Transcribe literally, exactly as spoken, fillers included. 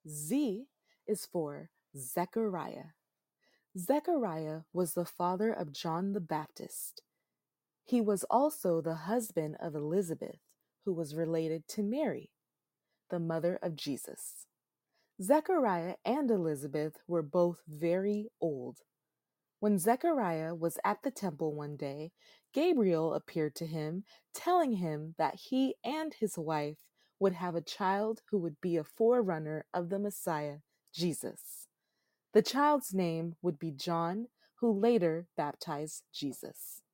Z is for Zechariah. Zechariah was the father of John the Baptist. He was also the husband of Elizabeth, who was related to Mary, the mother of Jesus. Zechariah and Elizabeth were both very old. When Zechariah was at the temple one day, Gabriel appeared to him, telling him that he and his wife would have a child who would be a forerunner of the Messiah, Jesus. The child's name would be John, who later baptized Jesus.